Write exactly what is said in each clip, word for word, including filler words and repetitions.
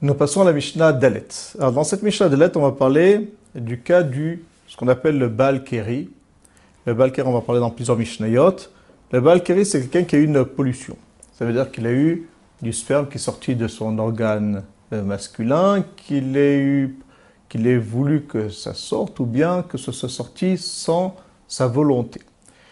Nous passons à la Mishnah Dalet. Alors dans cette Mishnah Dalet, on va parler du cas du ce qu'on appelle le Baal Keri. Le Baal Keri, on va parler dans plusieurs Mishnayot. Le Baal Keri, c'est quelqu'un qui a eu une pollution. Ça veut dire qu'il a eu du sperme qui est sorti de son organe masculin, qu'il ait eu, qu'il ait voulu que ça sorte, ou bien que ce soit sorti sans sa volonté.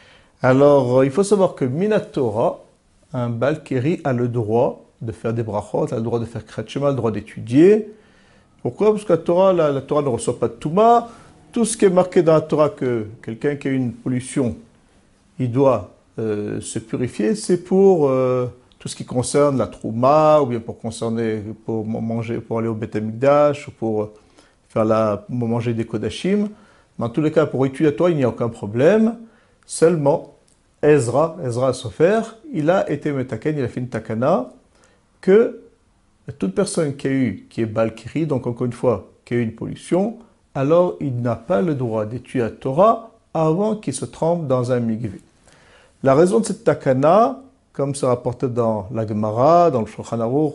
Alors, il faut savoir que Minatora, un Baal Keri, a le droit de faire des brachot, a le droit de faire Kriyat Shema, a le droit d'étudier. Pourquoi? Parce que la Torah, la, la Torah ne reçoit pas de Touma. Tout ce qui est marqué dans la Torah que quelqu'un qui a une pollution, il doit euh, se purifier, c'est pour euh, tout ce qui concerne la Trouma, ou bien pour concerner, pour manger, pour aller au Beth Amikdash, ou pour faire la, pour manger des Kodashim. Mais en tous les cas, pour étudier la Torah, il n'y a aucun problème. Seulement, Ezra, Ezra Sofer, il a été metaken, il a fait une takana, que toute personne qui a eu, qui est Baal Keri, donc encore une fois, qui a eu une pollution, alors il n'a pas le droit d'étudier la Torah avant qu'il se trempe dans un mikvé. La raison de cette takana, comme c'est rapporté dans la Gemara, dans le Shulchan Aruch,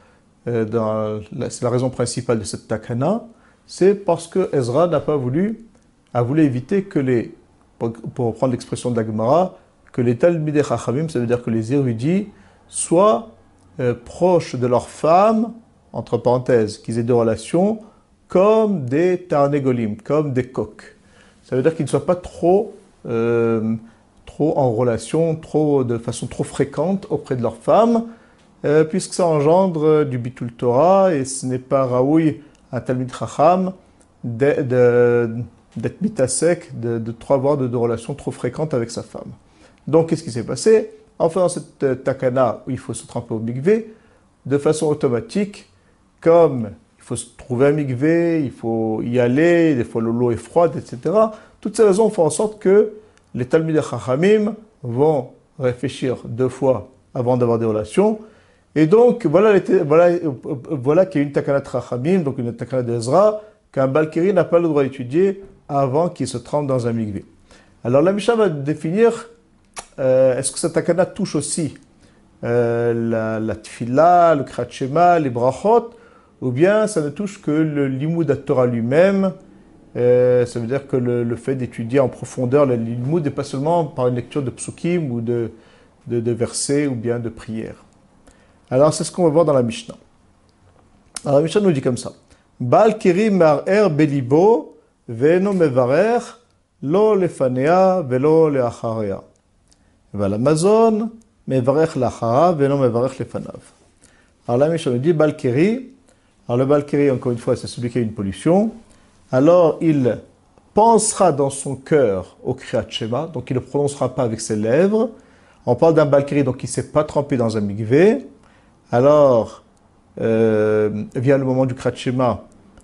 euh, c'est la raison principale de cette takana, c'est parce que Ezra n'a pas voulu, a voulu éviter que les, pour, pour reprendre l'expression de la Gemara, que les Talmidei Chachamim, ça veut dire que les érudits, soient euh, proches de leurs femmes, entre parenthèses, qu'ils aient des relations, comme des tarnégolim, comme des coqs. Ça veut dire qu'ils ne soient pas trop, euh, trop en relation, trop, de façon trop fréquente auprès de leurs femmes, euh, puisque ça engendre euh, du bitul Torah, et ce n'est pas raoui un Talmid Chacham de, de, d'être mitasek, de, de trop avoir de, de relations trop fréquentes avec sa femme. Donc, qu'est-ce qui s'est passé? En faisant cette euh, takana où il faut se tremper au mikvé, de façon automatique, comme il faut se trouver un mikvé, il faut y aller, des fois l'eau est froide, et cetera. Toutes ces raisons font en sorte que les Talmidei Chachamim vont réfléchir deux fois avant d'avoir des relations. Et donc, voilà, les, voilà, voilà qu'il y a une takana de Chachamim, donc une takana d'Ezra, qu'un Baal Keri n'a pas le droit d'étudier avant qu'il se trempe dans un mikvé. Alors, la Mishnah va définir Euh, est-ce que cette takana touche aussi euh, la, la tfila, le Kriyat Shema, les brachot, ou bien ça ne touche que le limud Torah lui-même? euh, Ça veut dire que le, le fait d'étudier en profondeur le limud n'est pas seulement par une lecture de psukim ou de, de, de versets ou bien de prières. Alors c'est ce qu'on va voir dans la Mishnah. Alors la Mishnah nous dit comme ça: Baal Keri mar'er belibo ve'eno mevarer lo lefanea velo leacharea. L'Amazon, mevarech lacharav, et non mevarech lefanav. Alors là, Mishnah nous dit Baal Keri. Alors le Baal Keri, encore une fois, c'est celui qui a une pollution. Alors il pensera dans son cœur au Kriyat Shema, donc il ne le prononcera pas avec ses lèvres. On parle d'un Baal Keri, donc il ne s'est pas trempé dans un mikvé. Alors euh, vient le moment du Kriyat Shema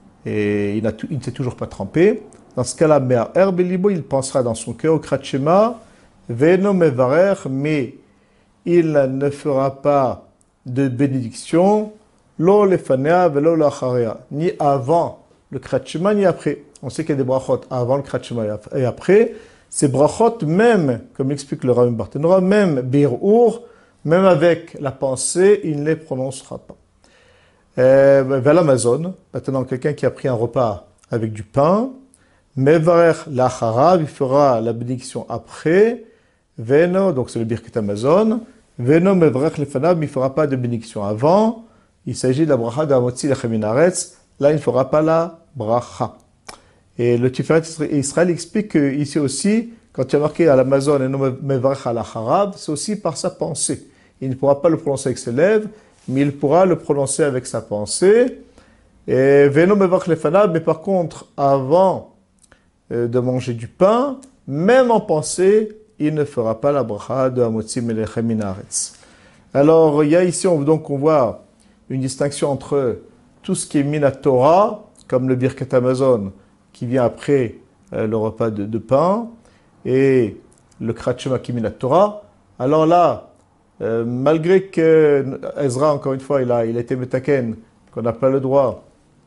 et il, il ne s'est toujours pas trempé. Dans ce cas-là, me'er belibo, il pensera dans son cœur au Kriyat Shema. Veno mevarer, mais il ne fera pas de bénédiction, lo lefanea velo lacharea, ni avant le Kriyat Shema, ni après. On sait qu'il y a des brachot avant le Kriyat Shema et après. Ces brachot, même, comme explique le Rabbi Barthénora, même bir'ur, même avec la pensée, il ne les prononcera pas. Euh, vers l'Amazon, maintenant quelqu'un qui a pris un repas avec du pain, mevarer lacharav, il fera la bénédiction après. Veno, donc c'est le Birkat Amazon. Veno mevrech lefanav, il ne fera pas de bénédiction avant. Il s'agit de la bracha de Hamotzi lechem min haaretz. Là, il ne fera pas la bracha. Et le Tiferet Israël explique ici aussi, quand il y a marqué à l'Amazon et non mevrech al acharab, c'est aussi par sa pensée. Il ne pourra pas le prononcer avec ses lèvres, mais il pourra le prononcer avec sa pensée. Et Veno mevrech lefanav, mais par contre, avant de manger du pain, même en pensée, il ne fera pas la bracha de Hamotzi lechem min haaretz. Alors, il y a ici, on, donc, on voit une distinction entre tout ce qui est mina Torah, comme le Birkat Amazon, qui vient après euh, le repas de, de pain, et le Kriyat Shema qui est mina Torah. Alors là, euh, malgré que Ezra, encore une fois, il a, il a été metaken, qu'on n'a pas le droit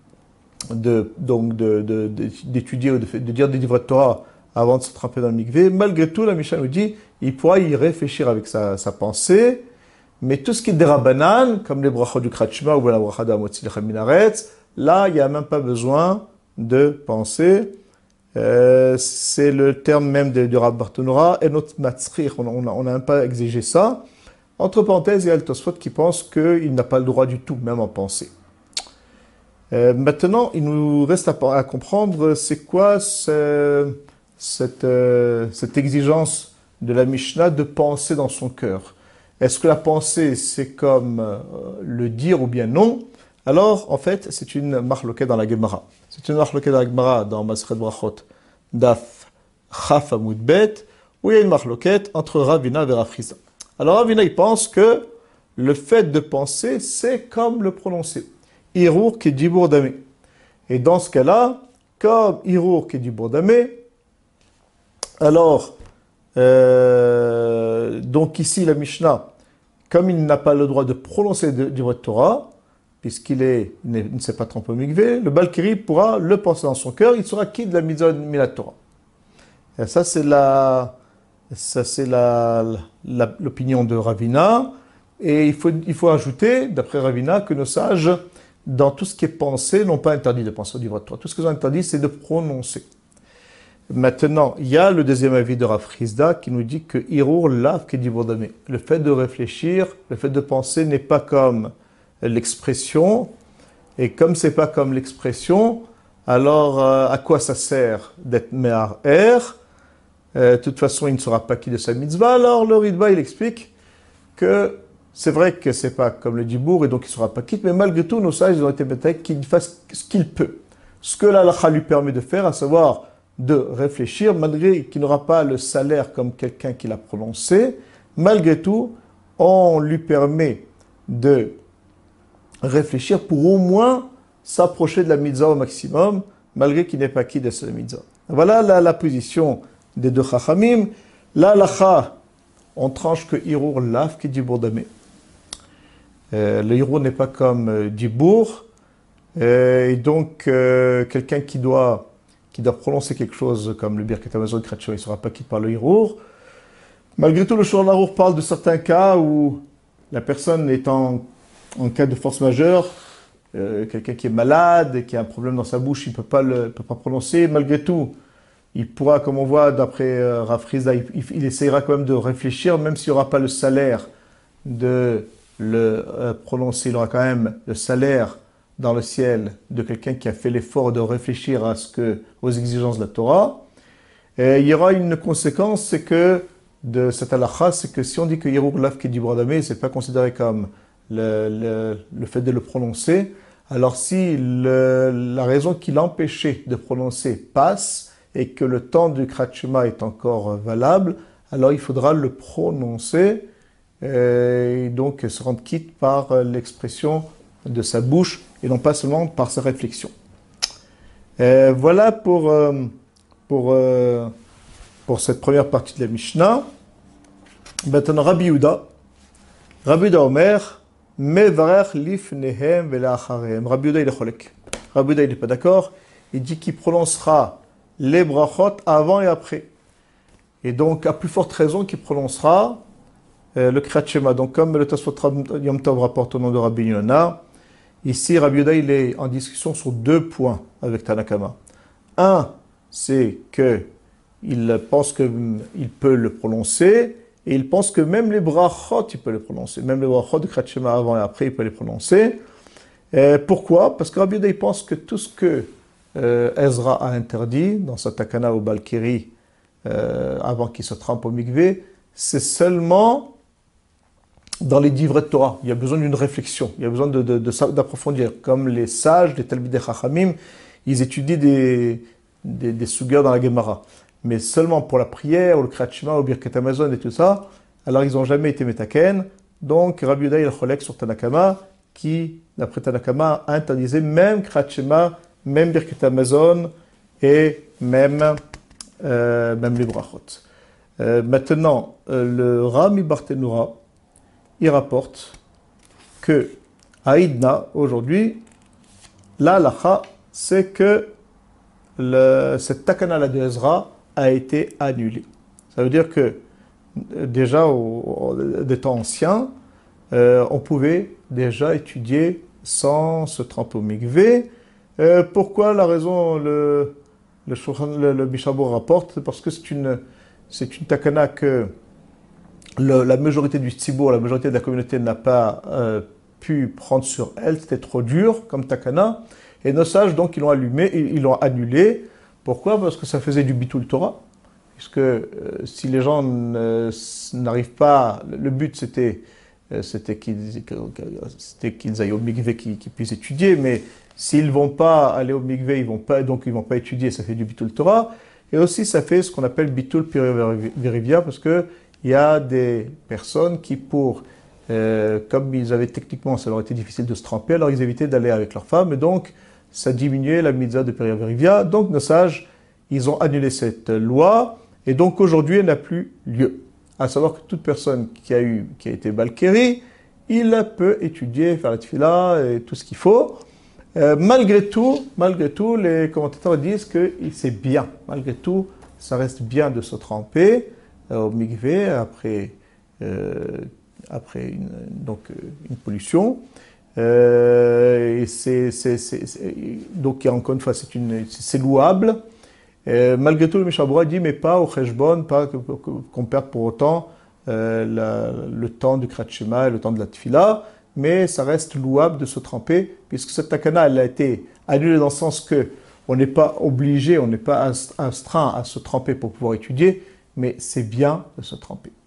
de, donc de, de, de, d'étudier ou de, de dire des livres de Torah avant de se tremper dans le mikvé, malgré tout, la Mishnah nous dit, il pourra y réfléchir avec sa, sa pensée, Mais tout ce qui est des Rabbanan, comme les brachot du Kratchma ou la bracha d'Amotzi Lechem Minaretz, là, il n'y a même pas besoin de penser. Euh, c'est le terme même de, du Rav Bartenura, et notre Matzrir, on n'a même pas exigé ça. Entre parenthèses, il y a le Tosfot qui pense qu'il n'a pas le droit du tout, même en penser. Euh, maintenant, il nous reste à, à comprendre c'est quoi ce, cette, euh, cette exigence de la Mishnah de penser dans son cœur. Est-ce que la pensée, c'est comme euh, le dire ou bien non? Alors, en fait, c'est une marloquette dans la Gemara. C'est une marloquette dans la Gemara, dans Masechet Brachot, Daf Chaf Amud Bet, où il y a une marloquette entre Ravina et Rav Chisda. Alors, Ravina, il pense que le fait de penser, c'est comme le prononcer. Hirour qui est Dibour Damé. Et dans ce cas-là, comme Hirour qui est Dibour Damé, alors, euh, donc ici, la Mishnah, comme il n'a pas le droit de prononcer du Divrei Torah, puisqu'il est, il ne s'est pas trompé au mikvé, le Balkiri pourra le penser dans son cœur, il sera quitte de la mitzvah de Milat Torah. Et ça, c'est la, ça, c'est la, la, l'opinion de Ravina. Et il faut, il faut ajouter, d'après Ravina, que nos sages, dans tout ce qui est pensé, n'ont pas interdit de penser au Divrei Torah. Tout ce qu'ils ont interdit, c'est de prononcer. Maintenant, il y a le deuxième avis de Rav Chisda qui nous dit que Hirour lav ki Dibour Damé. Le fait de réfléchir, le fait de penser n'est pas comme l'expression, et comme c'est pas comme l'expression, alors euh, à quoi ça sert d'être Mehar Er? De toute façon, il ne sera pas qui de sa mitzvah. Alors le Ritba, il explique que c'est vrai que c'est pas comme le Dibour, et donc il ne sera pas quitte, mais malgré tout, nos sages, ils ont été bêtés qu'il fasse ce qu'il peut. Ce que l'halakha lui permet de faire, à savoir de réfléchir, malgré qu'il n'aura pas le salaire comme quelqu'un qui l'a prononcé, malgré tout, on lui permet de réfléchir pour au moins s'approcher de la mitzvah au maximum, malgré qu'il n'ait pas acquis de cette mitzvah. Voilà la, la position des deux chachamim. La halakha, on tranche que Hirour lav qui Dibour Damé. Euh, le Hirour n'est pas comme euh, Dibour, euh, et donc euh, quelqu'un qui doit qui doit prononcer quelque chose comme le Birkat Hamazon Kratcho, il ne sera pas quitte par le Hirour. Malgré tout, le Shulchan Aruch parle de certains cas où la personne est en, en cas de force majeure, euh, quelqu'un qui est malade, qui a un problème dans sa bouche, il ne peut pas le peut pas prononcer. Malgré tout, il pourra, comme on voit d'après euh, Rav Chisda, il, il, il essaiera quand même de réfléchir, même s'il n'y aura pas le salaire de le euh, prononcer, il aura quand même le salaire dans le ciel de quelqu'un qui a fait l'effort de réfléchir à ce que, aux exigences de la Torah. Et il y aura une conséquence, c'est que de cette halakha, c'est que si on dit que Hirour lav ki Dibour Damé, c'est pas considéré comme le, le, le fait de le prononcer. Alors si le, la raison qui l'empêchait de prononcer passe et que le temps du Kratchma est encore valable, alors il faudra le prononcer et donc se rendre quitte par l'expression de sa bouche et non pas seulement par sa réflexion. Et voilà pour, euh, pour, euh, pour cette première partie de la Mishnah. Maintenant, Rabbi Yehuda, Rabbi Yehuda Omer, Mevarech lifnehem vela'acharehem. Rabbi Yehuda il est cholek. Rabbi Yehuda il n'est pas d'accord. Il dit qu'il prononcera les brachot avant et après. Et donc, à plus forte raison, qu'il prononcera euh, le Kriyat Shema. Donc, comme le Tosfot Yom Tov rapporte au nom de Rabbi Yonah, ici, Rabbi Yehuda, il est en discussion sur deux points avec Tanakama. Un, c'est qu'il pense qu'il peut le prononcer, et il pense que même les brachot, il peut les prononcer. Même les brachot de Kriyat Shema avant et après, il peut les prononcer. Et pourquoi? Parce que Rabbi Yehuda, il pense que tout ce que euh, Ezra a interdit dans sa takana au Balkiri, euh, avant qu'il se trempe au mikvé, c'est seulement dans les divrei Torah. Il y a besoin d'une réflexion, il y a besoin de, de, de, d'approfondir. Comme les sages, les Talmidei Chachamim, ils étudient des, des, des sugas dans la Gemara. Mais seulement pour la prière, ou le Kriyat Shema, ou le Birkat Hamazon et tout ça, alors ils n'ont jamais été metaken. Donc Rabbi Yehuda il cholek sur Tanakama, qui, d'après Tanakama, interdisait même Kriyat Shema, même Birkat Hamazon, et même, euh, même les brachot. Euh, maintenant, euh, le Rami Bartenura, il rapporte que à Idna, aujourd'hui, la halakha, c'est que le, cette takana de Ezra a été annulée. Ça veut dire que déjà, au, au, des temps anciens, euh, on pouvait déjà étudier sans se tremper au mikvé. Euh, pourquoi? La raison, le, le, le, le Mishabur rapporte, parce que c'est une, c'est une takana que le, la majorité du tzibour, la majorité de la communauté n'a pas euh, pu prendre sur elle, c'était trop dur comme takana. Et nos sages, donc, ils l'ont allumé, ils l'ont annulé. Pourquoi? Parce que ça faisait du bitul Torah. Puisque euh, si les gens n'arrivent pas, le but c'était euh, c'était qu'ils qu'ils aillent au mikvé, qu'ils qu'ils puissent étudier, mais s'ils ne vont pas aller au mikvé, ils vont pas, donc ils ne vont pas étudier, ça fait du bitul Torah. Et aussi ça fait ce qu'on appelle bitul piriverivia, parce qu'il y a des personnes qui, pour, euh, comme ils avaient techniquement, ça leur était difficile de se tremper, alors ils évitaient d'aller avec leurs femmes, et donc ça diminuait la mitzvah de piriverivia. Donc nos sages, ils ont annulé cette loi. Et donc aujourd'hui, elle n'a plus lieu. À savoir que toute personne qui a, eu, qui a été balkéri, il peut étudier, faire la tefila et tout ce qu'il faut. Euh, malgré tout, malgré tout, les commentateurs disent que c'est bien. Malgré tout, ça reste bien de se tremper euh, au mikvé après, euh, après une, donc, une pollution. Euh, et c'est, c'est, c'est, c'est, donc encore une fois, c'est, une, c'est louable. Et malgré tout, le Mishabura dit, mais pas au cheshbon, pas qu'on perde pour autant euh, la, le temps du Kriyat Shema et le temps de la Tfila, mais ça reste louable de se tremper, puisque cette takana, elle a été annulée dans le sens que on n'est pas obligé, on n'est pas astreint à se tremper pour pouvoir étudier, mais c'est bien de se tremper.